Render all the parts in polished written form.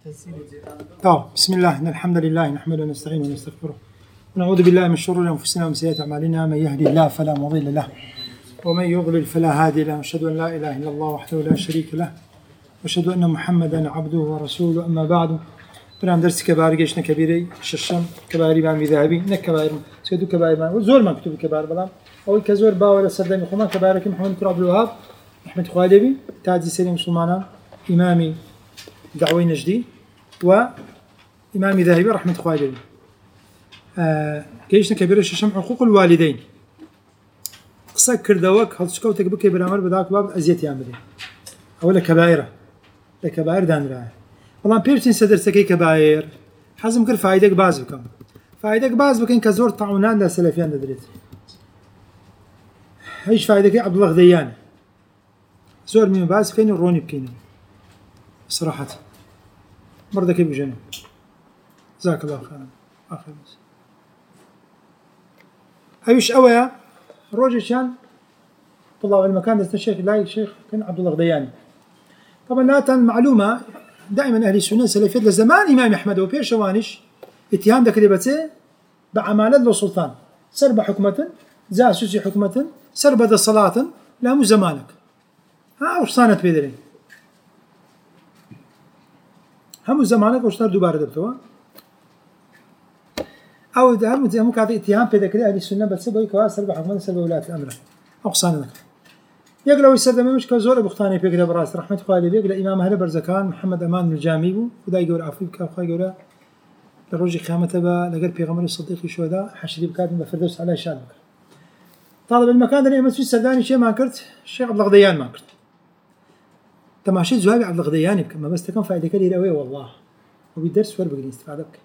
بسم الله إن الحمد لله نحمده ونستعينه ونستغفره ونعوذ بالله من شرور أنفسنا ومن سيئات أعمالنا. من يهدي الله فلا مضل له ومن يضلل فلا هادي له. أشهد أن لا إله إلا الله وحده لا شريك له وأشهد أن محمدا عبده ورسوله. أما بعد، برام درس كبار جيشنا كبيري ششم كباري بام ذهبي نكبار سيدو كباري بام وزور ما كتب كبار بلام أول كزور باول صدام خمان كبارك محمد بن عبد الوهاب أحمد خوالبي تاجي سليم سليمان إمامي دعوي نجدي وإمام ذهبي رحمة خوالبي. جيشنا كبير ششم حقوق الوالدين قصة كردوك هل تشكوتك بكي برامر بداك باب أزيت يعملين أولا كبائرة لكبائر دان راه والله بيرتين صدر سكي كبائر حزم كل فايدك باز بكم فايدك باز بكين كزور طاعونان لا سلفيان ندريت ايش فايدك يا عبد الله غديان زور من باز كين الروني بكينه صراحة مرضى كيف جنة جزاك الله خيرا آخر بس أيش أويا روجي شان طلاب المكان ده الشيخ لا الشيخ كان عبد الله غدياني. طبعا لا تن معلومة دائما أهل السنة سلفية لزمان إمام أحمد وبير شوانش اتهام ذكر بتسه بعمالة له سلطان سرب حكمة زاسوسي حكمة سرب ذا صلاة لا مو زمانك وش صانت بيدرين هم زمانك وش تردو بارد بتوه أو ده هم زي مكاتب اتهام بذكر أهل السنة بس بقول كواس سرب حكمة سرب ولاة الأمر أو صانك يقلوا يسدم مش كزور بختاني بيقرا براس رحمة خوالي بيقرا إمام أهل برزكان محمد أمان الجامي ودا يقول عفوا كأخوي يقول لرجي خامته با لقر بيغمر الصديق شهداء حشري بكاتب بفردوس على شان طالب المكان ده مسجد سرداني شيء ما كرت الشيخ عبد الغديان ما كرت تماشيت زوابي عبد الغدياني بكم بس تكون فائدة كبيرة قوي والله وبيدرس ور بقري استفادة بك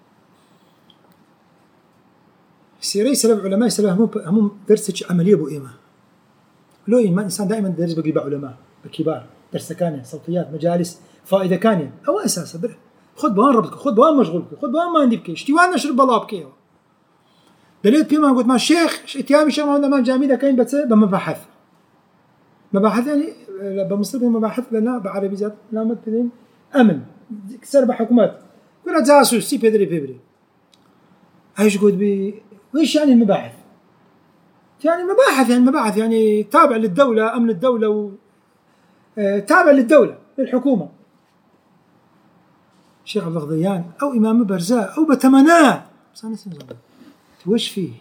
سيري سلف علماء سلف هم درسك عملية بو إيمه لو إيمان إنسان دائما درس بقري بعلماء بكبار درس كانية صوتيات مجالس فائدة كانية أو أساسا بره خذ بوان ربطك خذ بوان مشغولك خذ بوان ما عندك اشتوان نشرب بلاب كيه دليل بيما قلت ما الشيخ اتيامي شيخ محمد أمان جامي ده كاين بس بمباحث مباحث يعني بمصري مباحث لنا بعربي ذات لا مدين أمن سرب حكومات كنا جاسوس سي بيدري ايش قلت بي وإيش يعني المباحث يعني مباحث يعني تابع للدولة أمن الدولة تابع للدولة للحكومة الشيخ عبد الغديان أو إمام برزاء أو بتمناه وش فيه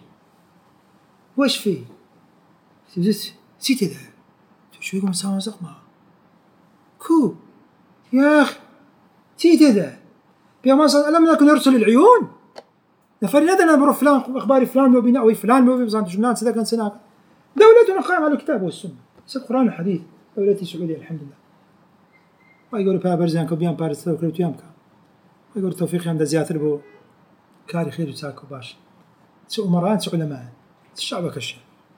سيتي ذا شو يقوم سوى زقمة كو يا أخي سيتي ذا بيوم صار لم نكن نرسل العيون نفرنا أنا بروح فلان أخبار فلان لو بناء فلان لو بزانت جنان سدا كان سناك دولتنا قائمة على الكتاب والسنة سد القرآن الحديث دولتي السعودية الحمد لله ويقولوا بها برزان كوبيان بارس توكلت يامك ويقولوا توفيق عند زياتر بو كاري خير وساكو باش سو أمراء سو علماء الشعب كشيء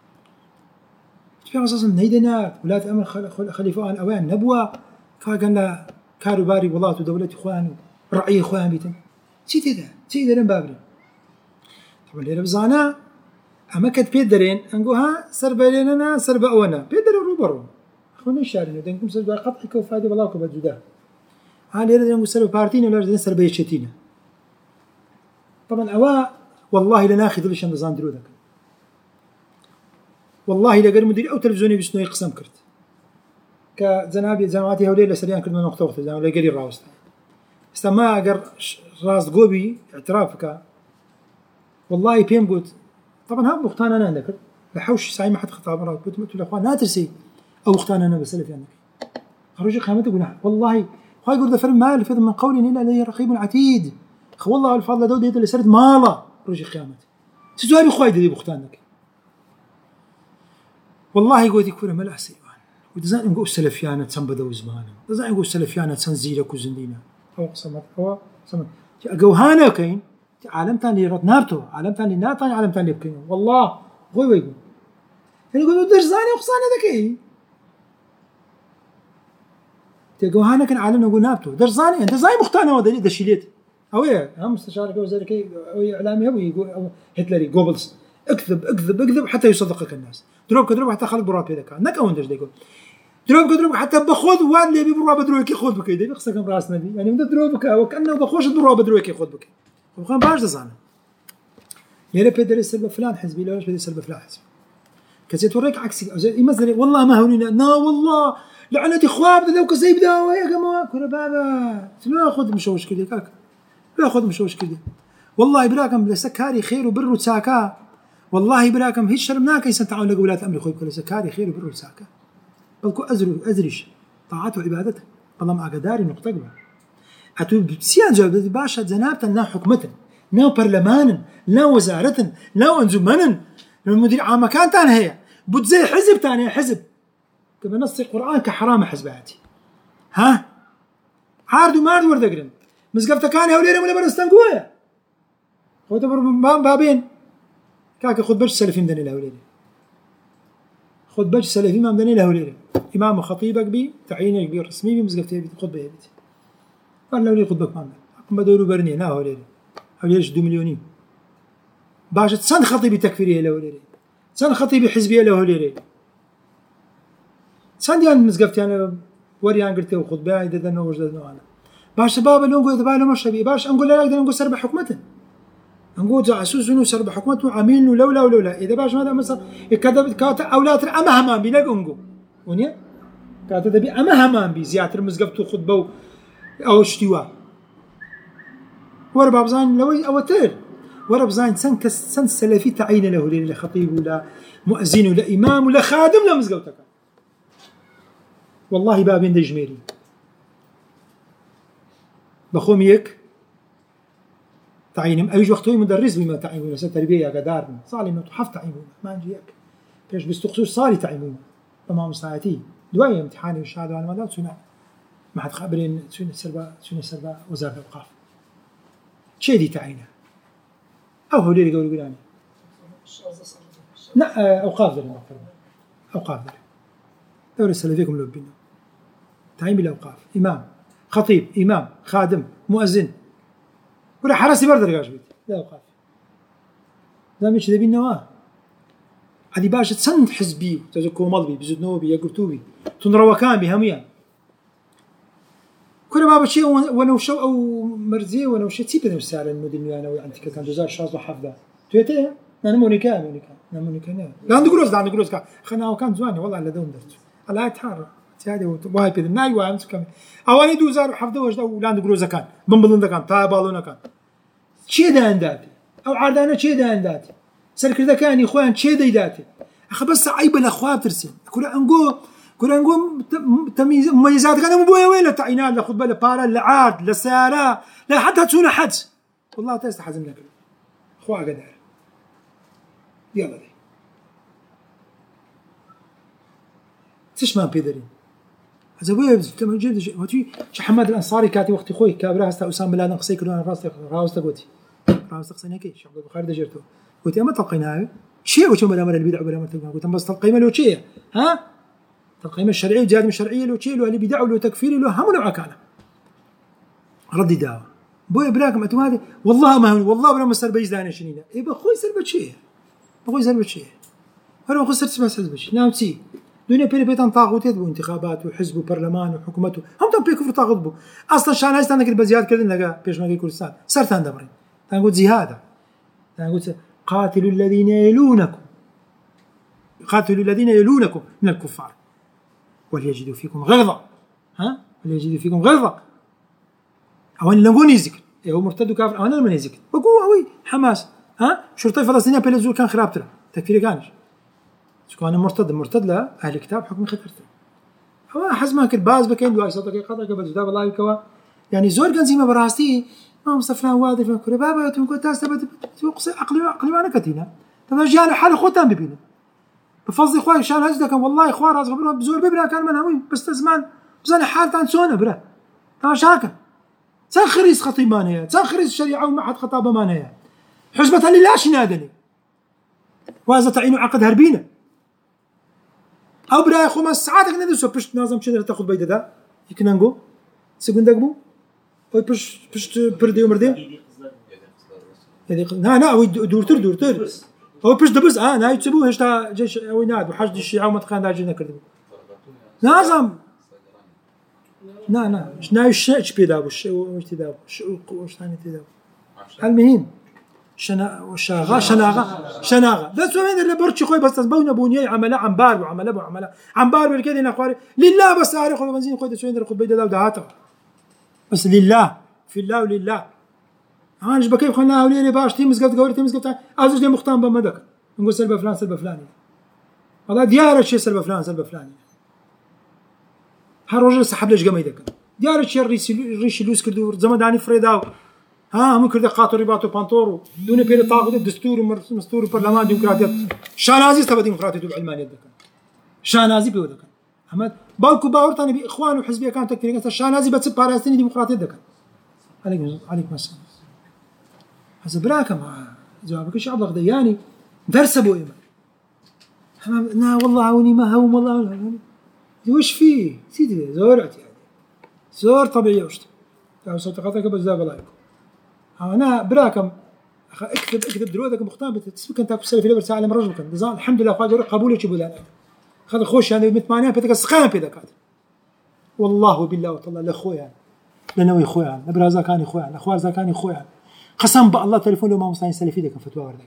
في أساس نيدنا ولاة أمر خليفة أوان نبوة كأن كارو باري والله دولتي إخوان رعي إخوان بيتم سيدا لين بابري طبعا اللي ربزانا أما كد بيدرين أنقوها سرب لنا سرب أونا بيدرين روبرو أخونا الشارين دينكم سرب قطعي كوفادي والله كبد جدا هالي رد سرب بارتين ولا رد سرب يشتينا طبعا أوا والله لناخذ ليش النظام درودك والله لقر مدير أو تلفزيوني بسنوي قسم كرت كزنابي زنواتي هولي لسريان كل من نقطة وقت زنابي لقري الراوست استما أقر راس قوبي اعترافك والله بيم قلت طبعا هم مختان أنا عندك بحوش ساعي ما حد خطاب مرات قلت الأخوان لا ترسي أو مختان أنا بسلف عندك خرج خامته قلنا والله خاي يقول ذا ما الفضل من قول إلا لديه رقيب عتيد والله الفضل دودي اللي سرد ماله رجع خامته سجاري خاي دي بختانك والله قلت يكون ملأ سيوان ودزان نقول سلفيانة تنبذوا زمانه دزان نقول سلفيانة تنزيلك وزندينا أو صمت أو صمت جوهانا كين عالم ثاني رد نابته عالم ثاني ناتاني عالم ثاني بكين والله هو يقول يعني يقولوا درزاني وقصاني ذكي جوهانا كان عالم نقول نابته درزاني أنت زي مختانة وده دشيليت أو إيه هم مستشارك وزارك أو إعلامي أو يقول أو هتلري جوبلز اكذب حتى يصدقك الناس دروب حتى خلق براب هذا كان نك أو ندرج يقول دروب حتى بخذ وان لي بيبروا بدروي كي خذ بكي دي خصك راس نبي يعني من دروبك وكانه بخوش دروا بدروي كي خذ بكي وكان باش زعما يا رب يدري سلب فلان حزبي لا يدري سلب فلان حزبي كزيت وريك عكسي مثلا والله ما هونينا نا والله لعنتي خواب لو كزي بداوا يا جماعه كره بابا تاخذ مش كذا كاك ياخذ مش كذا والله براكم لسكاري خير وبر وساكا والله براكم هيك شرمناك يسنتعون لقولات امر خويك لسكاري خير وبر وساكا بلكو أزرش طاعته وعبادته والله ما أقداري نقطة قبل أتو بسيان جواب باشا زنابتا نا حكمة نا برلمان نا وزارة نا أنزمنا المدير عام كان تاني هي بود زي حزب تاني حزب كما نص القرآن كحرام حزباتي ها عاردو مارد وردقرن مسقفتا كان هوليرا ولا برستنقويا خوتا بابين كاكا خد برش سلفين دني الهوليرا خد برش سلفين ما مدني الهوليرا إمام وخطيبك بي تعيينك بي رسمي بي مزقفتي بي خطبة بيتي قال لي خطبك مامنا أقوم بدورو برني لا هوليري هوليري 2 مليونين باش تسان خطيبي تكفيريه له هوليري تسان خطيبي حزبيه له هوليري تسان ديال مزقفتي أنا وريان قلت له خطبة إذا دنا وجدنا أنا باش بابا لونجو إذا باله مش بي باش أنقول لا أقدر نقول سرب حكمته نقول جاسوس إنه سرب حكمته عميل لولا إذا باش ماذا مثلا كذا كات أولاد أما همام بينك أنقول ونيا كاتو دبي أما همان بي زياتر مزقفتو خطبة أو اشتوا ورا بابزان لوي أو تير ورا بزاين سن سلفي تعين له لخطيب ولا مؤذن ولا إمام ولا خادم لا مزقفتك والله بابين دجميري بخوم يك تعينهم أيج وقتوي مدرس بما تعينون ستربية قدارنا صالي إنه تحف تعينون ما نجيك كيش بستقصوش صالي تعينون تمام ساعتي دواية امتحاني والشهادة وأنا ما دام سنة ما حد خبرين سنة سربا وزارة الأوقاف شيء دي تعينه أو هو اللي يقولوا يعني لا أوقاف ذلك أوقاف ذلك دوري السلفيكم لو بينا تعيين بالأوقاف إمام خطيب إمام خادم مؤذن ولا حرسي برد رجاج بيت لا أوقاف لا مش ذي بينا هذه باشا تسند حزبي تزكو مالبي بزود نوبي يا قرطوبي تنروا كان بهميا كل بابا شيء وانا وشو او مرزي وانا وشي تيب نفسي على المدن انا وانت كان جزار شاطر حفظه تويته انا مونيكا لا عندي جروز خنا وكان زواني والله على دون درت على تحر هذا واي بيد ناي وامس كم اواني دوزار حفظه وجد او لاند جروز كان بنبلن كان تابالونا كان شي ده عنداتي او عادانا شي ده عنداتي سلك ذا كان اخوان شي ديداتي اخ بس عيب الاخوات ترسم كل انقو تمييز مميزات كان مو بويا وين تعينات لا خطبه لا بارا لا عاد لا سياره لا حتى تسونا حدس والله تستحزم لك اخوها قدر يلا دي تش ما بيدرين هذا وين تمجد وتي حماد الانصاري كاتي وقت خوي كابره هسه اسامه لا نقصي كلنا راس تقوتي راس تقصينا كي شعب البخاري دجرته قلت ما تلقيناها شيء وشو ملامر البدع ولا مرتبه قلت بس تلقيمه لو شيء ها القيمة الشرعية وجهاد الشرعية لو شيء لو اللي بدعوا لو تكفيري لو هم نوع كان ردي دعوة بوي براكم أنتم هذه والله ما هو والله بلا مسر بيز داني شنينا إيه بخوي سلبت شيء أنا بخوي سلبت شيء نعم تي دنيا بيتان طاغوتات وانتخابات وحزب وبرلمان وحكومته هم تم بيكفر طاغوت بو أصلا شان هاي استنى كده بزياد كده لقى بيش ما جي كردستان صرت عند أمرين تنقول زهادة تنقول قاتلوا الذين يلونكم من الكفار وليجدوا فيكم غلظة أوان لنقوني ذكر هو مرتد وكافر أوان من ذكر بقوا أوي حماس شرطي فلسطينية بيلزول كان خرابتنا تكفيري كانش شو أنا مرتد لا أهل الكتاب حكم خطرته هو حزما كل باز بكين دواء صدق قدر قبل جداب الله يكوا يعني زور كان زي ما براستي ما مصفنا وادي في كل بابا تقول تاستبد توقصي عقلي وأنا كتينا ترى جانا حال خوتان ببينه بفضل إخواني شان هجدا كان والله إخوان راس غبرهم بزور ببرا كان منهوين بس زمان بزان حال تان سونا برا تان شاكا تان خريس خطيب مانيا تان خريس شريعة وما حد خطابة مانيا حزبة اللي لاش نادني وهذا تعينوا عقد هربينا أو برا أخو ما ساعاتك ندرسوا بشت نازم شدر تاخذ بيدا دا يمكن نقول سكندك بو أو بشت بردي ومردي نا هو دورتر هو بيش دبز ناي تسبوه هشتا جيش ويناد وحشد الشيعة وما تخان داجينا كردو نازم نا شنو الشيء بيدابو وش تدابو وش ثاني تدابو المهم شناغه ده سوين اللي برشي خوي بس تبون بونيه عمله عمبار وعمله عمبار بالكذا اخواري لله بس عارف بنزين خوي سوين اللي بيد ده ودهاته بس لله في الله ولله هانش بكيف خلنا اولي باش تي مسقط قوري تي مسقط ازوج دي مختام بمدك نقول سلبه فلاني والله ديار شيء سلبه فلاني هالرجل سحب ليش قميدك ديار شيء ريش لوس كدور زمان داني فريداو ها ممكن ده قاطر رباطو بانتورو دون بير طاقه دستور مستور برلمان ديمقراطيه شانازي تبع ديمقراطيه علمانيه دك شانازي بيودك احمد بالكو باور ثاني باخوان وحزبيه كانت تكتيك شانازي بس باراستيني ديمقراطيه دك عليك مثلا هذا براكم جوابك ايش عبد الغدياني درس ابو ايمن لا والله عوني ما هو والله وش فيه سيدي زورعتي يعني زور طبيعي وشت لو صوت قطعك بس ذا بلايكم انا براكم اكتب درودك مختار بتسبك انت بسالفه لبر ساعه لما رجلك الحمد لله قادر قبول يجيبوا لنا خذ خوش يعني متمانيه بدك سخان بيدك والله بالله والله لاخويا لنوي خويا لبرازا كان خويا الاخوار زكاني خويا قسم بالله تليفون لو ما مستعين سلفي دك فتوى ورد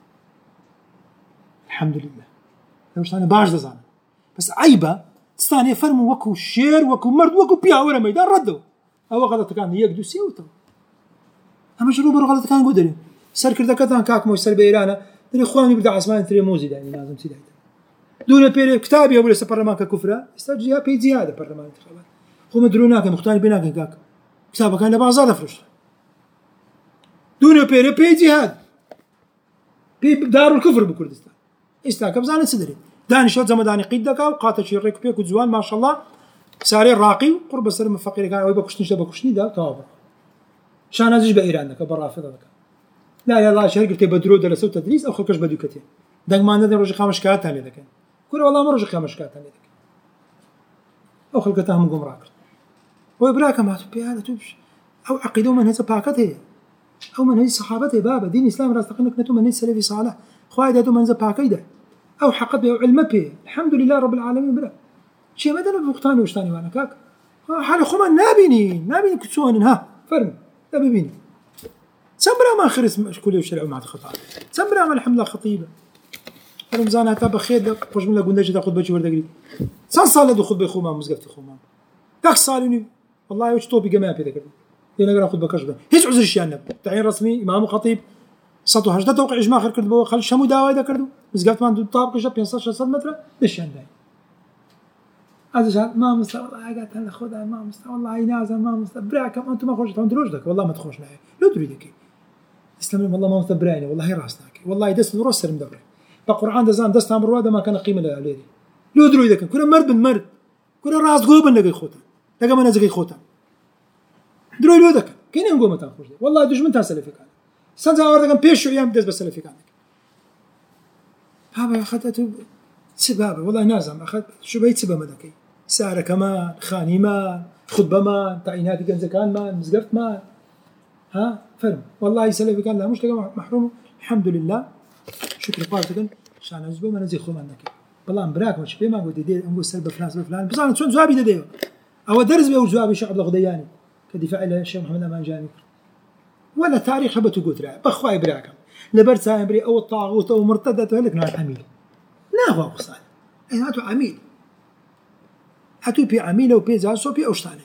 الحمد لله لو انا باش زعما بس عيبه تستاني فرموا وكو شير وكو مرد وكو بيا ورا ميدان ردوا او غلط كان يقدو سيوتو اما شنو برو غلط كان قدري سركر دكتان كاك مو سلبي ايرانا دري اخواني بدا عثمان تري موزي يعني لازم سيدي دون بيري كتابي ولا برلمان ككفره استجيها بي زياده برلمان انتخابات هم دروناك مختار بيناك كاك كتابك انا بازار فرش دون بي جهاد بي دار الكفر بكردستان استاكم زان صدري داني شو زعما داني قيدك وقاتل شي ريك بيك وزوان ما شاء الله ساري راقي قرب سلم فقير كان ويبكشني ده طاب شان ازج بايرانك برافضك لا لا شهر قلت بدرو درس تدريس او خلكش بدوكتين دق ما ندري رجع خمس كات على ذاك كل والله ما رجع خمس كات على ذاك او خلقتهم قمراك وابراك ما تبي توبش او عقيدوا من هذا باكته او من هذه صحابته بابا دين الاسلام راستقنك نتو من السلفي صالح خوايده من ذا باكيده او حقد علم به الحمد لله رب العالمين بلا شيء ما دنا بوقتاني وشتاني وانا كاك حال خما نابيني كتسون ها فرم نابيني سمرا ما خرس كل يشرع مع الخطا سمرا ما الحمد لله خطيبه رمضان تبع خير خوش من قلنا جدا خطبه ورد قريب صار له خطبه خوما مسقفت خوما داك صارني والله وش طوبي جماعه كذا كذا انا نقرا خطبه كشبه هيك عذر الشيء تعيين رسمي امام خطيب سطو هجده توقع اجماع اخر كردو خل شمو داوا اذا كردو مسقفت ما عنده طابق جاب 15 متر ليش عندي هذا ما مستوى والله قالت انا خذها ما مستوى والله ينازل ما مستوى براكم انتم ما خوش تندروجك والله ما تخوش معي لو تريدك اسلام والله ما مستبراني والله راسناك والله دست نرسل مدبر القران دزان دست امر وادا ما كان قيمه عليه لو درو اذا كان مرد من مرد كل راس قوبن لقي خوته لقى من زقي خوته درو لو ذاك كاين نقول متى خوش والله دج من تاسل فيك سنزا ورد كان بيشو ايام دز بس فيك هذا اخذته سبابه والله نازم اخذ شو بيت سبا مدكي سعر كمان خاني ما خطبه ما تعيينات كان زكان ما مزقفت ما ها فرم والله يسلفك كان لا مش محروم الحمد لله شكر قارتكن شان ازبو من زي خمانك والله امبراك مش بما قلت دي نقول سلب فلان بس انا شلون زوابي ديو او درس بيو زوابي شعب الغدياني كدفاع الى الشيخ محمد امان جاني ولا تاريخ حبته قلت بخواي براكم لبرسا امري او الطاغوت او مرتدت لك نوع عميل لا هو قصان هاتو عميل هاتو بي عميل او بي زاسو بي اوشتاني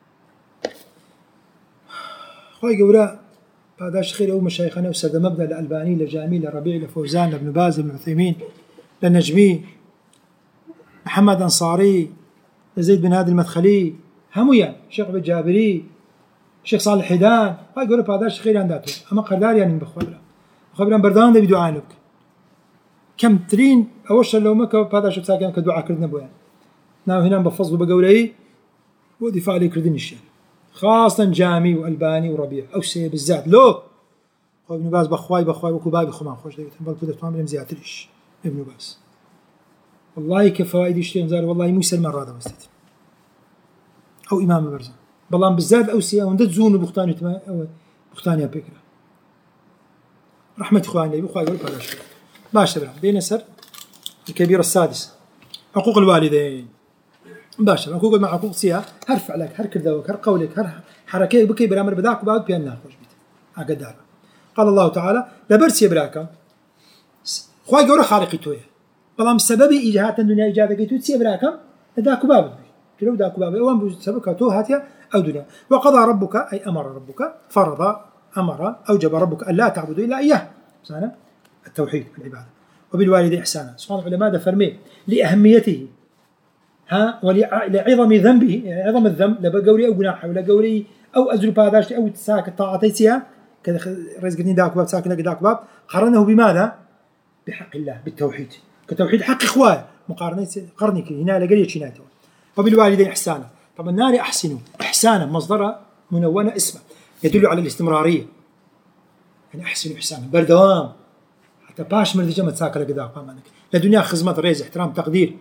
خوي قولا بعداش خير او مشايخنا وسد مبدا الالباني لجامي لربيع لفوزان لابن باز لابن عثيمين للنجمي محمد انصاري لزيد بن هادي المدخلي همويا شيخ عبد الجابري شيخ صالح حيدان خوي قولا بعداش خير عنداتو اما قدار يعني بخبره خبرا بردان ده بدعاء لك كم ترين اوش لو مكه بعداش ساكن كدعاء كردنا بويا ناو هنا بفضل بقولي ودفاع لي كردين الشيء خاصة جامي والباني وربيع او سي بالذات لو ابن باز بخواي وكبابي خمان خوش ديت بل كده تمام زياتريش ابن باز والله كفوايد يشتين زار والله مو سلمان راده مستت او امام برزان بلان بالذات او سي وند زون بختاني تما او بختاني بكره رحمه اخواني بخواي والبلاش باش تبع بين سر الكبير السادس حقوق الوالدين باشا أكو قول معك قصيها هرفع لك هر كردوك هر قولك هر حركة بكي برامر بداك وبعد بيان ناخذ بيت أقدر. قال الله تعالى لبرسي براكم خواي جورا خالقي تويه بلام سبب إيجاد الدنيا إيجاد قيتو تسي براكم داك باب كلو داك باب وان بسبب تو هاتيا أو دنيا. وقضى ربك أي أمر ربك فرض أمر أوجب ربك أن لا تعبدوا إلا إياه سنة التوحيد العبادة. وبالوالدين إحسانا سبحان العلماء فرمي لأهميته ولعظم ذنبه عظم الذنب لبقولي أو جناح ولا قولي أو أزل باداش أو تساك طاعتيسيا كذا رزقني داك باب ساكن داك باب قارنه بماذا؟ بحق الله بالتوحيد كتوحيد حق إخوان مقارنة قرنك هنا لقرية شناته. وبالوالدين إحسانا طبعا النار أحسنوا إحسانا مصدر منونة اسمه يدل على الاستمرارية يعني أحسنوا إحسانا بردوام حتى باش مرد جمع تساكل قداك بامانك لدنيا خدمة ريز احترام تقدير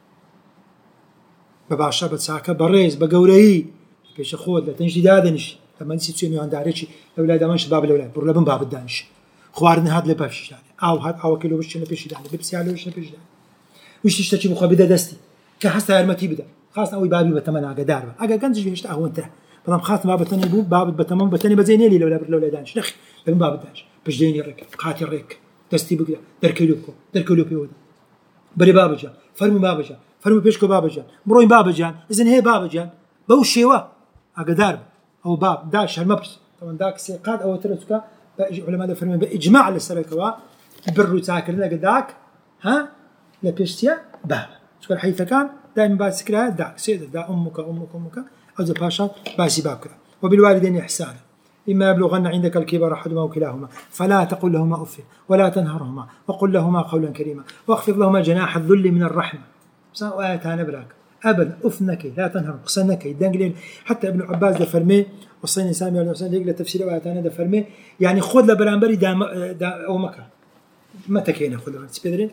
بباشا بتساكل بالريز بقوري بيش خود لا تنجي دادنش لما نسيت سيني عند عريشي الأولاد منش باب الأولاد برلا من باب الدانش خوارنا هاد لبافش يعني أو هاد أو كيلو وش نبيش يعني بيبسي على وش نبيش يعني وش تشتكي مخابدة دستي كحسها هرمتي بدا خاص أوي بابي بتمنى قدار أجا كنت جي هشت أهون ترى بدم خاص ما بتني باب بتمام بتني بزيني لي لولا دانش نخ من باب الدانش بجديني رك قاتل رك دستي بقى دركلوبكو بيودا بري بابجان فرمي بابجان فرمي بيشكو بابجان مروين بابجان إذن هي بابجان بوشيوا أقدار أو باب داش هالمبس طبعا داك سيقاد أو ترتكا علماء فرمي بإجماع للسرقوا برو تاكلنا قداك ها لبيشتيا باب شكون حيث كان دائما بعد سكرها داك سيد دا أمك أو ذا باشا باسي بابكرا. وبالوالدين إحسانا إما يبلغن عندك الكبر أحدهما أو كلاهما فلا تقل لهما أف ولا تنهرهما وقل لهما قولا كريما واخفض لهما جناح الذل من الرحمة آياتها نبراك أبدا أفنك لا تنهر قصنك يدنقلين حتى ابن عباس ده فرمي وصيني سامي ولا وصيني يقل تفسير آياتها ده فرمي يعني خذ لبرانبري دا أو مكة متى كينا خذ لبرانبري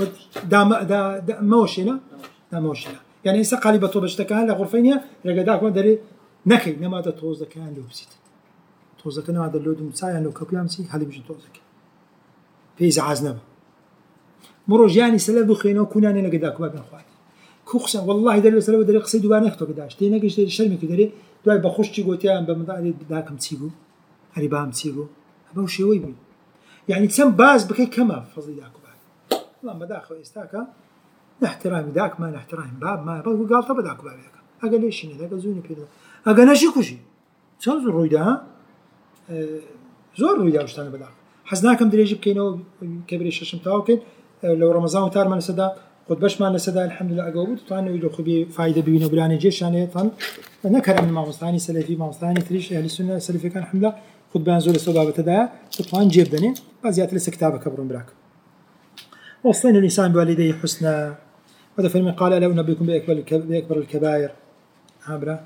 دا موشنا يعني إنسا قالي بطوبة اشتكاها لغرفينيا لقداك ما داري نكي نما دا توزا كان لو بسيت توزا كان هذا اللود مسايا لو كبيامسي هذا بيجي توزا فيز عازنبه مروج يعني سلبو خينو كوناني لقداك ما بين خواتي كوخشا والله داري سلبو داري قصيدو بان يختو قداش تيناقش داري شرمي كداري دواي بخوش تيغوتيان بمضاعي داكم تيغو هاري بام تيغو هباو شيوي بي يعني تسم باز بكي كما فضي داكو بعد والله ما داخل استاكا نحترام داك ما نحترام باب ما بقول قال طب داكو باب اقل ليش هنا داك زوني كده اقل نشي كوشي شلون زور ده زور رويدا وشتانه بداك حزناكم دريجي بكينو كبري ششم تاوكن لو رمضان تار من سدا خد باش ما لسدا الحمد لله اقوبت طانو يدو خبي فايده بينه بلاني جيش يعني طن نكر من ماوستاني سلفي ماوستاني تريش اهل السنه سلفي كان الحمد لله خد بانزول الصبابه تدا طبعا جيب دني بازيات لسه كتابه كبرون براك. وصينا الانسان بوالديه حسنا هذا فيلم قال لا انبئكم باكبر الكبائر عبره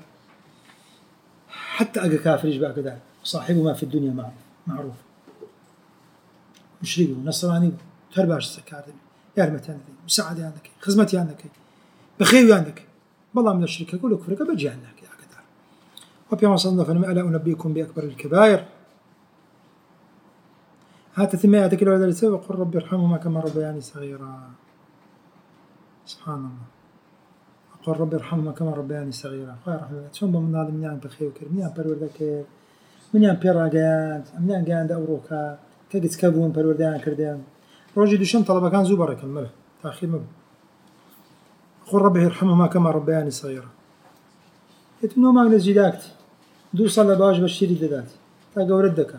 حتى اجا كافر يشبع كذا صاحبه ما في الدنيا معروف مشركي ونصراني ترباش سكاردي يارمتي عندك مساعدة عندك خدمتي عندك بخير عندك والله من الشركة يقول لك فرقة بجي عندك يا قدر. وبيوم صلنا فنما ألا أنبئكم بأكبر الكبائر هات ثمياتك لو ذلك وقل ربي ارحمهما كما ربياني صغيرا سبحان الله وقل ربي ارحمهما كما ربياني صغيرا خير رحمة شون بمن هذا من يان بخير وكر من يان بروردك من يان بيراجان من يان جاند أوروكا كجت كابون بروردان كردان روجي دوشم طلبة كان زوبرة كمله تأخير مبه قل ربي ارحمهما كما ربياني صغيرا يتمنوا ما نزي داكت دو صلى باش بشيري داداتي تاقا وردك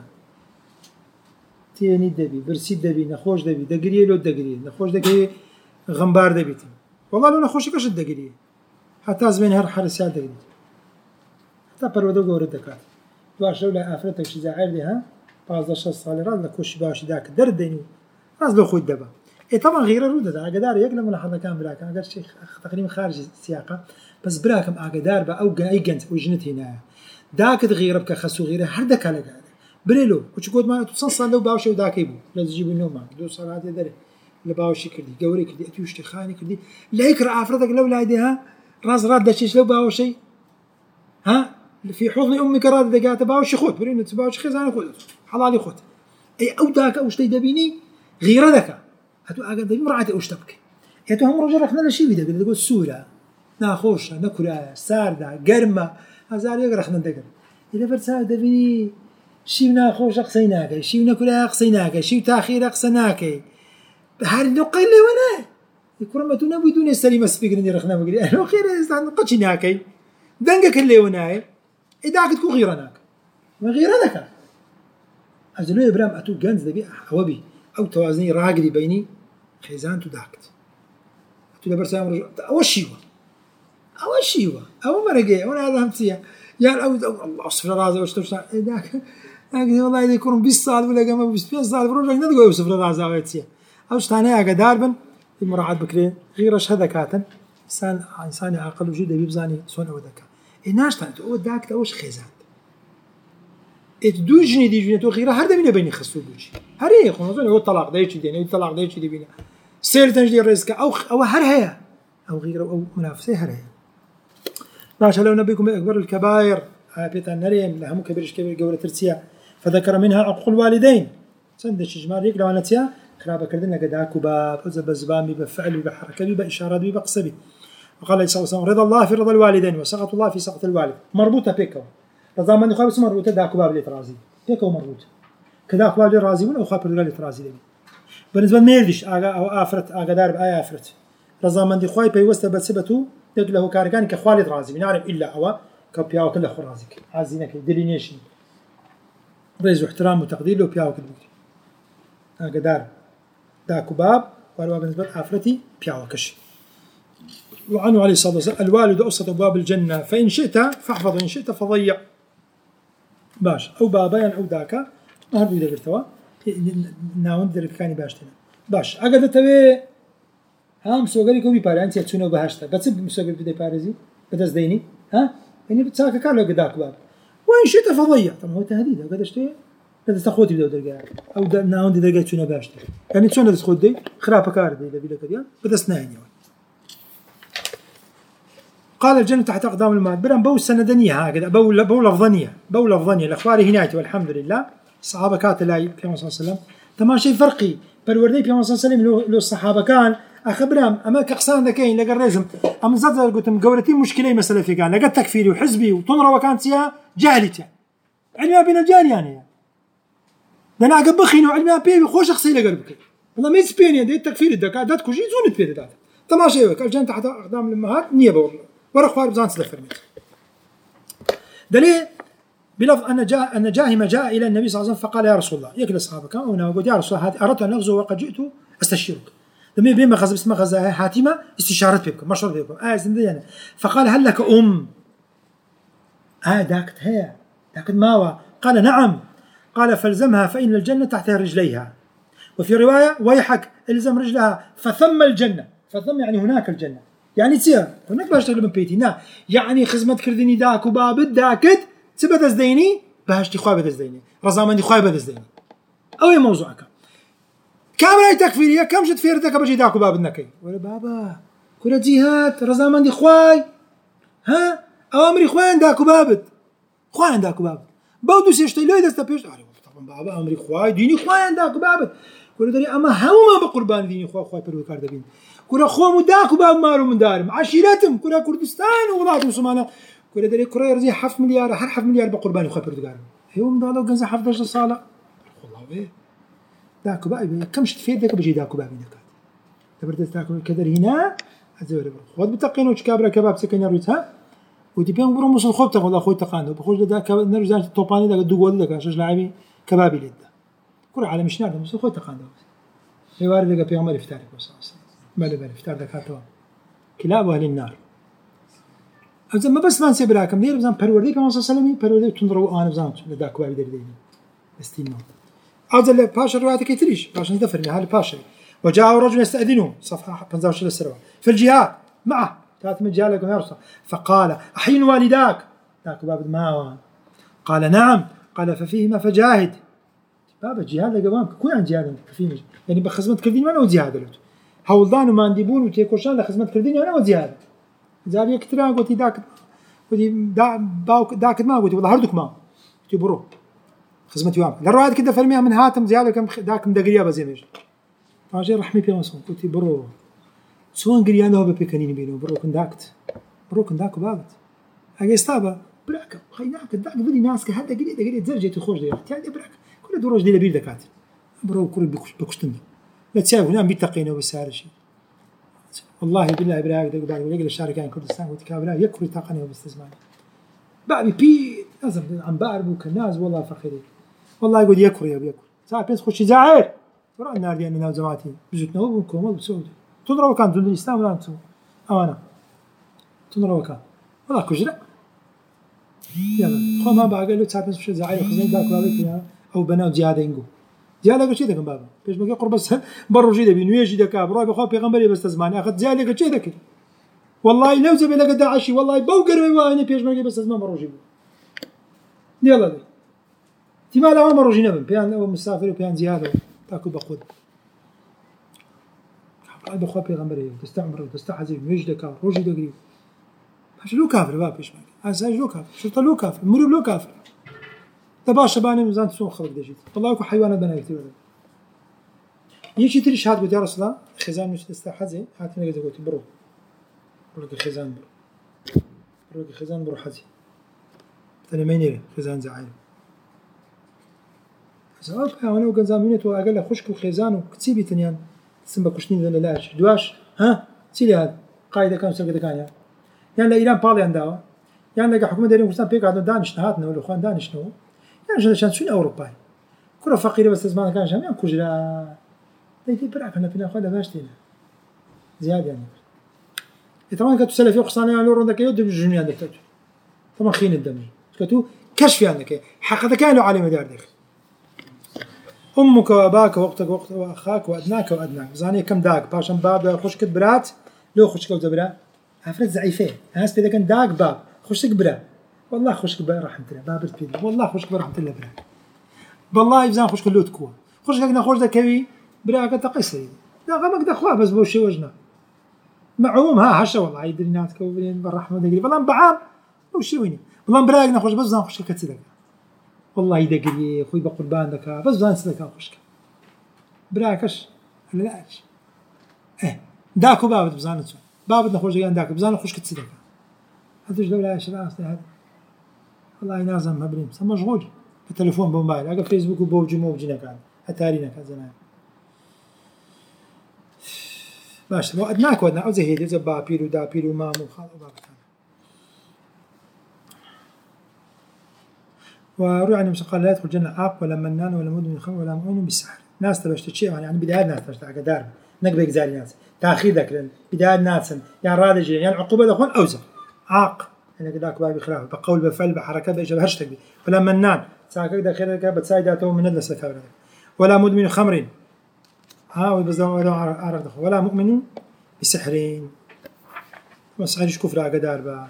تيني دبي برسيد دبي نخوش دبي دقريه لو دقريه نخوش دقريه غنبار دبيتي والله لو نخوش كش الدقريه حتى زمين هر حرسات دقريه حتى برودو وردك باش لولا آفرتك شي زعير دي ها 15 صالي راز لكوش باش داك دردني راز لو خوي دبا طبعا غير رودة أقدار يقلم ملاحظة كان براكم أقدر شيء تقريبا خارج السياقة بس براكم أقدار بأو أي جنت وجنت هنا داك تغير بك خسو غيره هردك على قاعد بريلو وش قد ما تصل لو باوش وداك يبو لازم يجيب النوم دو صلاة يدري لباوش كردي جوري كردي أتيوش تخاني كردي لا يكره أفرادك لو لا يديها راز راد دشيش لو باوشي ها في حضن أمك راد دقات باوش خود برينو تباوش خزانة خود حلالي خود أي أو داك أو شتي دبيني غير ذاك هتو أقدر مرعتي أوش تبكي هتو هم رجال رحنا لشيء بده تقول سورة ناخۆشە نەکورایە ساردا گەرمە هەزار یەک ڕەخنە دەگەن لەبەر چاو دەبینی شیو ناخۆشە قسەی ناکەی شیو نەکورایە قسەی ناکەی شیو تاخیرە قسە ناکەی هەر نوقەی لێوە نایە کوڕمە تو نەبووی دوێ سەری مەسپی گرنگی ڕخنە بگری ئەنۆ خێرە ئێستا قەچی ناکەی دەنگەکە لێوە نایە ئیداکت کو غیرە ناکە غیرە دەکات ئەجلۆ ئێبرام ئەتوو گەنج دەبی ئەوە بی ئەو تەوازنی ڕاگری بینی خێزان تو داکت تو لەبەر سام ئەوە شیوە ئەوە مەرەگەی ئەوە نازانم چییە یان ئەو الله سفرە ڕازەوە شتە ئێداکە وڵای دەی کوڕم 20 ساڵ بوو لەگەمە 25 ساڵ ڕۆژێک نەدەگوێ سفرە ڕازاوێت چییە ئەو شتانەی ئاگادار بن مراعات بکرێن غیرەش هەدەکاتن ئینسانی عاقل و ژوور دەبی بزانی چۆن ئەوە دەکات ناشتان ئەوە داکت ئەوەش خێزان دوو ژنی دیژێت تۆ غیرە هەر دەبینە بینی خستو بووچی هەرەیە خۆزۆن ئەوە تەلاق دایکی دێنێ تەلاق دایکی دەبینە سێر تەنجلی ڕێزکە ئەوە هەر هەیە ئەو غیرە ئەو منافسەی هەر هەیە باشە لەو نەبیکم ئەکبەر الکەبائر پێتان نەرێن لە هەموو کەبیرش گەورەتر چییە فذكر منها عقوق الوالدين چەندێکی ژمارەیەک لەوانە چییە خراپەکردن لەگە داک و باب بە زبانی بە فعلی بە حرەکەبی بە ئیشارەبی بە قسەبی وقال عليه الصلاة والسلام رضا الله في رضا الوالدين وسخط الله في سخط الوالد مربوطة بيكو رضا من خالص مربوطة داك وباب ليت رازي بيكو مربوطة كداك وباب ليت رازي ولا خاطر ليت رازي لي بالنسبة لميردش أو آفرت أقدار بآية آفرت رضا من دي خواي بيوسط بسبته دق له كاركان كخالد رازي بنعرف إلا هو كبيا وكل أخو رازيك عايزينك ديلينيشن ريز واحترام وتقدير له بيا وكل أقدار داك وباب والوا بالنسبة لآفرتي بيا وكش وعنه عليه الصلاة والسلام الوالد أوسط أبواب الجنة فإن شئت فاحفظ وإن شئت فضيع باش أو بابين أو داكا ما هربو يدرتوا ناون دركاني باشتنا باش أقدر تبي هم سوغري كوبي بارانتي أتشونه بهاشتا بس مسوغري بدي بارزي بدأ زديني ها يعني بتساك كارلو قداك باب وإن شئت فضيع طبعا هو تهديد أقدر أشتري بدأ تخوتي بدأ درجة أو ناون درجة أتشونه باشتا يعني تشونه تخوت دي خراب كاردي إذا بيلك ديان بدأ سناين قال الجنة تحت أقدام الماء برام بو سندنية هكذا بو لفظانية الأخبار هناية والحمد لله الصحابة كانت لا في صلى الله عليه وسلم تمام شيء فرقي بالوردي في صلى الله عليه وسلم لو الصحابة كان أخبرهم أما كقصان ذكين لقى الرزم أم زاد قلت مقولتين مشكلة مسألة في كان لقى تكفيري وحزبي وطنرة وكانت سيا جاهلتها علمها بين الجال يعني لأن عقب بخين وعلمها بيه خوش شخصي لقربك والله ما يسبيني دي التكفير الدكات دات كوجي زون تفيد دات تمام شيء الجنة تحت أقدام الأمهات نية بور ورق فار بزانس لفرمت دليل بلفظ أن جاهما جاء إلى النبي صلى الله عليه وسلم فقال يا رسول الله يكل أصحابك كما قلت يا رسول الله أردت أن أغزو وقد جئت أستشيرك لما بين مخزب اسمه غزاها حاتمة استشارة بكم مشورة بكم زندية فقال هل لك داكت هي داكت ماوى قال نعم قال فالزمها فإن الجنة تحت رجليها وفي رواية ويحك الزم رجلها فثم الجنة فثم يعني هناك الجنة يعني تصير هناك باش تغلب من بيتي نا يعني خدمة كردني داك وباب داكت تبى تزديني باش تخوي بتزديني رزامان دي خوي بتزديني أو موضوعك كامل تكفيرية كم شت فيرتك بجي داك وباب النكي ولا بابا كل جهات رزامان دي خوي ها أمري خوين داك وبابت خوين داك وباب بودو سيشتي لو يدست بيش طبعا بابا أمري خوي ديني خوين داك وبابت كل دري أما هما بقربان ديني خوي بروكار دبين كل أخوة مداك وباب مارو من دارم عشيرتهم كل كردستان وغلاط وسمانا كل دري كل يرزي حف مليار حف مليار بقربان خوي بروكار هيوم دالو جنزة حف دش الصالة والله وين داك وباب كم شت فيه داك بجي داك وباب نكات تبرد تاكل كدر هنا أزور خود بتقين وشكابرة كباب سكين يروتها ودي بيان برو مش الخوب تاخذ أخوي تقانده بخش داك نرجع توباني داك دوغول داك عشان لاعبي كبابي لده كل عالم مش نادم مش الخوي تقانده في وارد داك بيان ما يفترق بس ما له يفترق داك هاتوا كلاب أهل النار إذا ما بس ما نسيب راكم ليه بزام بروردي كمان صلى بروردي تنظروا أنا بزام داك وابي دردين استيمان أجل باشا روايتك يتريش عشان تفرني هذا باشا وجاء رجل يستأذنه صفحة 15 السنة في الجهاد معه ثلاث مجالكم يا رسول فقال أحين والداك ذاك باب ما قال نعم قال ففيهما فجاهد باب الجهاد لقوامك كل عن جهاد فيه يعني بخدمة كردين أنا وجهاد له هولدان وما نديبون وتيكوشان لخدمة كردين أنا وجهاد زاري كتير قلت ذاك ذاك ما قلت والله هردك ما تبرو خدمة يوم الروايات كده فرميها من هاتم زيادة كم ذاك مدقريا بزيمش فاجي رحمي بيوم صون قلت برو سوون قريانه ببيكانين بينه برو كن داكت بروكن داك وبابت اجي استابا براك خيناك داك بدي ناس كهدا قليل زرجت خوش دي يعني براك كل دروج دي لبير دكات برو كل بكشتم لا تساوي هنا بيتقينا وبسال شيء والله بالله براك دق بعد ولا الشارع كان كردستان وتكابلا يكفر تقنيه وباستزمان بابي بي لازم عم باربو كناس والله فخيري والله يقول يكفر يا بيكفر صار بس خش زعير ورا النار دي من جماعتي بزتنا وبنكم وبسعود تضرب كان تقول الاسلام ولا انتم امانه تضرب كان والله كجرا يلا خو ما بقى له صار بس مش زعير خزين داك بابي او بنات زياده ينقو زياده قشي دك بابا باش بقى قرب بس برو جيده بينو يجي دك برو بخو بيغمبري بس زمان اخذ زياده قشي دك والله لو زبي لك داعشي والله بوقر واني بيش ما بس زمان برو جيبو يلا دي تما لا عمر جينا بيان او مسافر بيان زياده تاكل بقود هذا خو بيغمبري تستعمر تستحزي ويجدك روجي دغري باش لو كافر بابيش ما اساج لو كافر شرطه لو كافر مرو لو كافر تباش باني ميزان تسون خلق دجيت والله كو حيوانات بنايتي ولا يجي تري شهاد قلت يا رسول الله خزان مش تستحزي هاتني قلت برو خزان برو خزان برو حزي ثاني مينيره خزان زعير زعما انا وقنزامينت واقل خشك وخزان وكتيبي تنيان سمبا كشني ولا لاش دواش ها سيلي هذا قاعده كان سرقه كان يعني ايران بالي عندها يعني لقى حكومه دارين كردستان بيك عندهم دانش نهاتنا ولا اخوان دانش نو يعني عشان شنو اوروبا كره فقيره بس زمان كان جميع كجرا ديتي براك انا فينا خذها باشتينا زياده يعني طبعا كنت سلفي قصاني على روندا كيود بالجميع عندك طبعا خين الدم كتو كشف عندك حقيقه كانوا على مدار ديك امك واباك واختك واخاك وادناك زاني كم داك باشم باب خشك برات لو خشك وزبرا عفرت زعيفه ناس اذا كان داك باب خشك برا والله خشك برا رحمت الله باب الفيل والله خشك برا رحمت الله برا والله يزان خشك لو تكو خشك كنا خوش دكوي برا كتقيسي لا غمك دخوا بس بوشي وجنا معوم ها هشه والله يدريناتك وبين بالرحمه دقري والله بعام وشي وين والله براقنا خوش بس زان خشك كتسدك والله يدقري خوي بقربان دكا بس زان سدك خشك براكش لاش داكو بابد بزانتو بابد نخرج جان داك بزان خشك تسدك هذوش دوله شراس هذا والله نازم مبريم مشغول في التليفون بموبايل اقا فيسبوك وبوجي موجينا كان اتارينا كان زمان ماشي لو ادناك ودنا او زي هيدي زبا بيرو دا بيرو مامو خالو بابا وروي عن قال لا يدخل الجنة عاق ولا منان ولا مدمن خمر ولا مؤمن بالسحر ناس تبش تشي يعني بداية ناس تبش قدار نقبل زال ناس تاخيرك بداية ناس يعني رادج يعني عقوبة دخون أوزع عاق يعني كذاك بابي خلاف بقول بفعل بحركة بيجي هرشتك بي ولا منان ساكك داخلك بتساعدته من الناس كبر ولا مدمن خمر ويبزوا ولا مؤمن بسحرين بس عايش كفر قدار بقى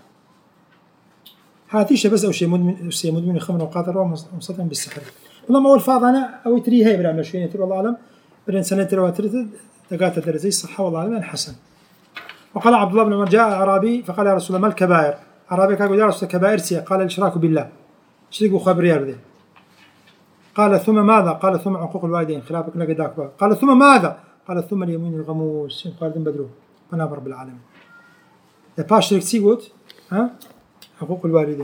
هاتيش بس أو شيء مدمن خمر وقاتل ومصطفى بالسحر والله ما هو الفاظ أنا أو تري هاي بلا مشوين ترى الله أعلم بدنا سنة ترى وترد تقاتل درزي الصحة والله أعلم حسن وقال عبد الله بن عمر جاء أعرابي فقال يا رسول الله ما الكبائر أعرابي قال يا رسول كبائر سي قال الإشراك بالله شريك وخبر يرده قال ثم ماذا قال ثم عقوق الوالدين خلافك لك داك قال ثم ماذا قال ثم اليمين الغموس قال دم بدرو فنابر بالعالم يا باش شريك سيقوت ها حقوق الوالدين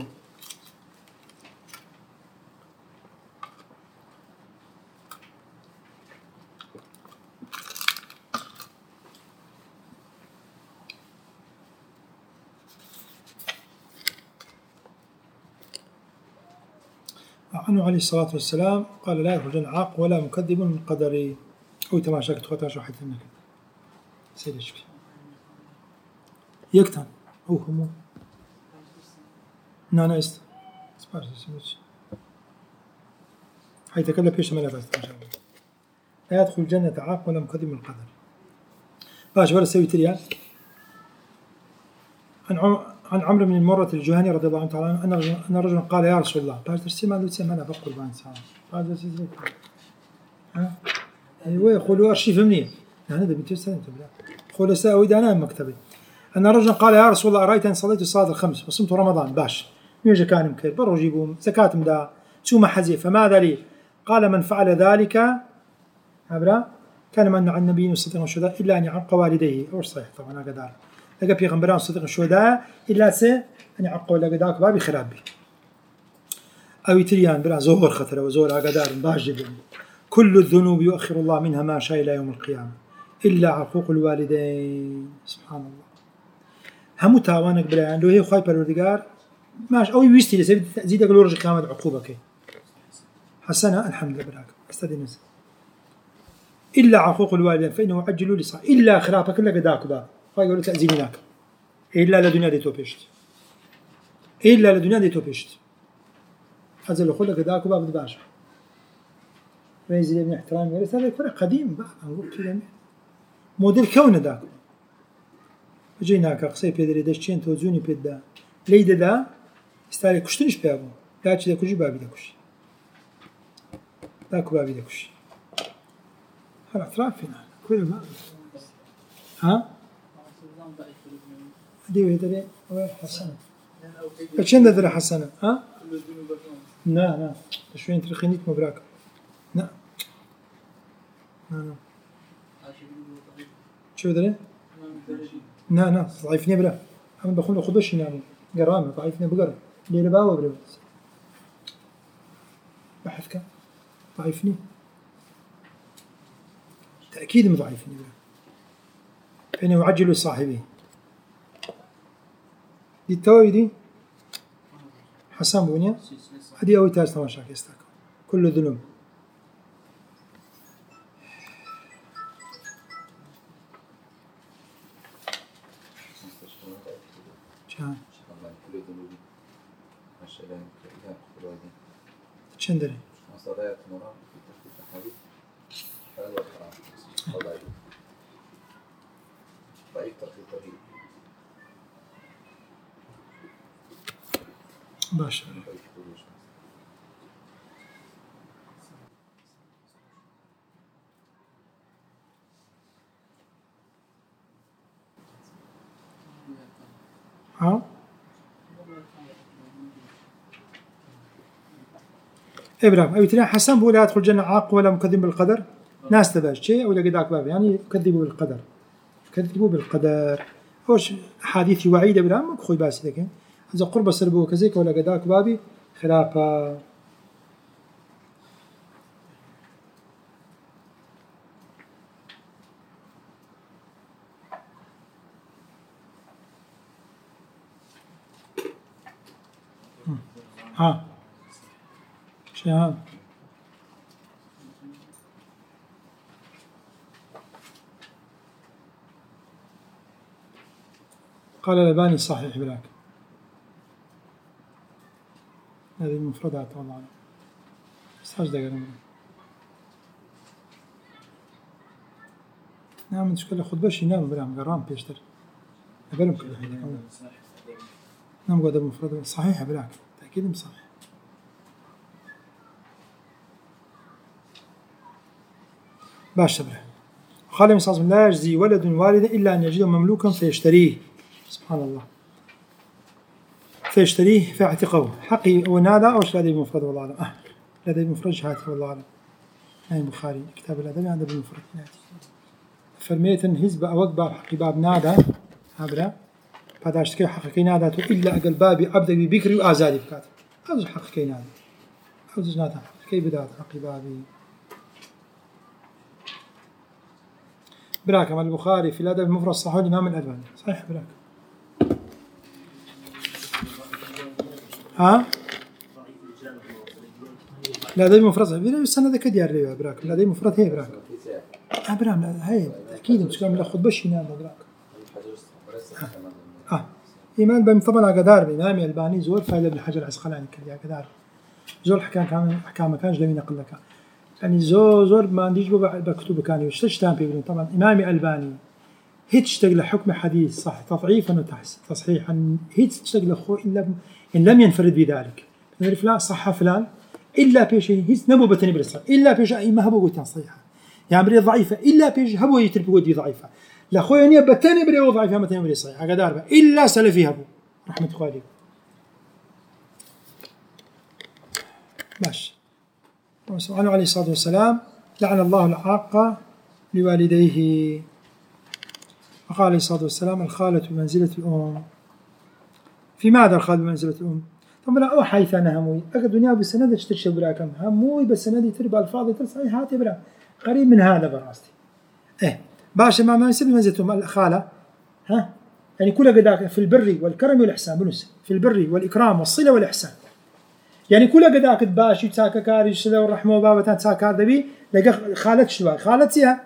عنه عليه الصلاة والسلام قال لا يدخل الجنة عاق ولا مكذب من قدري أو تماشاك تخطى شو حيث منك سيدش يكتن أو همو نانا است حيث كلا بيش ملا بس لا يدخل الجنة عاق ولا مكذب من القدر باش ولا سوي تريان عن عمرو بن المرة الجهني رضي الله تعالى عنه أن رجلا قال يا رسول الله باش ترسي ما لو تسمى أنا بقول بان ساعة باش ترسي ها أيوة يقولوا أرشيف منين يعني هذا بنت سنة تبلا قول سأويد أنا مكتبي أن رجلا قال يا رسول الله أرأيت أن صليت الصلاة الخمس وصمت رمضان باش ميجا كان مكير برو جيبهم زكاة مدا ثم حزي فماذا لي قال من فعل ذلك عبرا كان من عن النبي صلى الله عليه وسلم إلا أن يعق والديه أو صحيح طبعا قدار لقى بيغمبران صدق الشهداء إلا سي أن يعقوا لقى داك بابي خراب بي أو يتريان برا زور خطر وزور عقدار باش جدا. كل الذنوب يؤخر الله منها ما شاء إلى يوم القيامة إلا عقوق الوالدين. سبحان الله. هم تاوانك بلان لو هي خايب بالوردقار ماش أو يوستي زيد أقول ورج قيامة عقوبك حسنا الحمد لله براك استدنس إلا عقوق الوالدين فإنه عجلوا لصا إلا خرابك إلا قداك باب فيقول تأذينك إلا لدنيا دي توبشت إلا لدنيا دي توبشت هذا اللي خلق قداك باب دباش ريزي من احترام غير هذا فرق قديم بقى نقول كذا موديل كون داك جيناك قصي بيدري دشين توزوني بيدا ليدا دا استاري كشتنش بيابو داك دا كوجي بابي داكوش داكو بابي داكوش هذا اعتراف فينا كل ما ها ديو هدري حسنة كشين دري حسنة ها لا شوين ترخينيت مبراك لا شو دري لا ضعيفني بلا أنا بقول خدوش يناموا قرامة ضعيفني بقرا ليه باو بلا بحثك ضعيفني تأكيد مضعيفني بلا فإنه يعجل صاحبه دي التوي دي حسن بنيا هذه أول تاج تماشاك يستاك كل الذنوب شندري باشا ها إبراهيم أو ترى حسن بولا يدخل الجنة عاق ولا مكذب بالقدر ناس تباش شيء ولا قداك باب يعني يكذبوا بالقدر يكذبوا بالقدر هوش حديث وعيد إبراهيم خوي باس لكن إذا قرب سربوا كذيك ولا قداك بابي خلافة ها شهاب قال الألباني صحيح بلاك هذه المفردات والله استاج دقيقة نعم تشكل خد باش ينام بلا قرام بيشتر أقلم كل حين نعم قد المفردات صحيح بلاك تأكيد صحيح باش تبره قال مصاص لا يجزي ولد والدا إلا أن يجده مملوكا فيشتريه سبحان الله فيشتريه فيعتقه حقي ونادى أو لدي بمفرد والله أعلم لدي بمفرد شهادة والله أعلم هاي البخاري كتاب الأدب هذا بالمفرد فرميت هزب أوك باب حقي باب نادى هذا فداشت كي حقي نادى إلا أقل بابي عبد بكري وآزادي بكات هذا حقي نادى هذا نادى كي بدأت حقي بابي براك مال البخاري في الأدب المفرد صحيح الإمام الألباني صحيح براك ها لا ده مفرد صحيح السنة ذا كديار ليه براك لا ده مفرد هي براك براك هاي أكيد مش كامل أخذ بش ينام براك إيمان بهم طبعا قدار بإمام الألباني زور فايدة ابن حجر العسقلاني كذا قدار زور حكام كانش لم ينقل لك يعني زور ما عنديش بكتب كان يشتشتان بيقولون طبعا إمامي ألباني هيت تشتغل حكم حديث صح تضعيفا وتصحيحا هيت تشتغل أخوه إلا إن لم ينفرد بذلك فلان صح فلان إلا بيش هيت نبو بتني برسال إلا بيش أي ما هبو قلت صحيحة يعني بري ضعيفة إلا بيش هبو يتربي ودي ضعيفة لا خويا نيا بتني بري وضعيفة ما تني بري صحيحة قدار إلا سلفي هبو رحمة الله ماشي وعنه عليه الصلاة والسلام لعن الله العاق لوالديه قال عليه الصلاة والسلام الخالة بمنزلة الأم. في ماذا الخالة بمنزلة الأم؟ ثم لا أو حيث أنا هموي أقد دنيا بسند تشتري برا كم هموي بسند تربى الفاضي ترسل هاتي برا قريب من هذا براستي باشا ما يصير بمنزلة الأم الخالة يعني كل قداك في البر والكرم والإحسان بنس في البر والإكرام والصلة والإحسان يعني كل قداك باشي تساكا كاري الشدة والرحمة وبابا تساكا دبي لقى خالت شلوا خالتها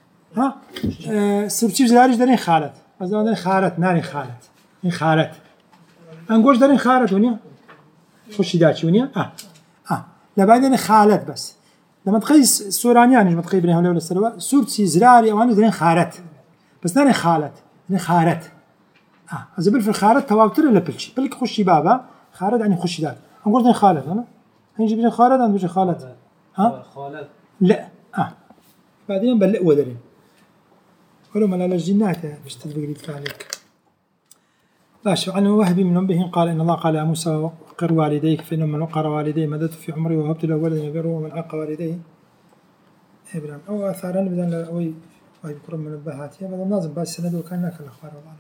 سبتشيف زاريش دارين خالت أزودين خالت ناري خالت خالت أنقولش دارين خالت ونيا خوش داتش ونيا لا بعدين خالت بس لما تقيس سورانيان لما تقيس بينهم ولا السلوى سورتي زراري أو أنا دارين خالت بس ناري خالت خالت أزبل في الخالت توابتر ولا بلشي بلك خوشي بابا خالت يعني خوشي دات أنقولش دارين خالت أنا هنجي بين خالت أنا بيجي خالت خالت لا بعدين بلق ودرين ولو ما لا الجنات مش تدبق عليك باشا عن وهب من أنبه قال إن الله قال يا موسى وقر والديك فإنه من وقر والديه مددت في عمري وهبت له ولدا يبره ومن عق والديه إبراهيم أو آثارا بدنا أوي ويذكر من النبهات هذا نازم باش سند وكان ناكل الأخبار والله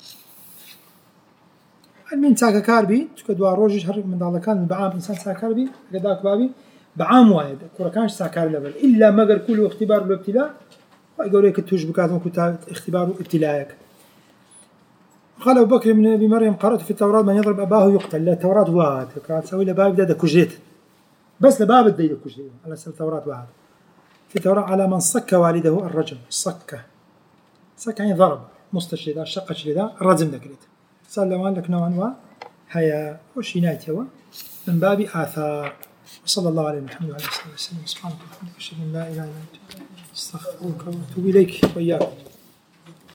المين ساكا كاربي تكدوا روجش هر من ذا كان بعام إنسان ساكا كاربي قداك بابي بعام واحد كورا كانش ساكا لبل إلا مجر كله اختبار والابتلاء ويقول لك توج بكاتهم كتاب اختبار ابتلاءك. قال أبو بكر من أبي مريم قرأت في التوراة من يضرب أباه يقتل. لا التوراة واحد قرأت سوي لباب ده كجيت بس لباب الديد كجيت على سبيل التوراة واحد في التوراة على من صك والده الرجم صك يعني ضرب مستشهد ذا شق شهدا الرجم ذكرت سلم لك نوعا وهيا وش ينايت هو من باب آثار. وصلى الله على محمد وعلى آله وسلم سبحانك اللهم وبحمدك أشهد أن لا إله إلا أنت أستغفرك وأتوب إليك وإياكم.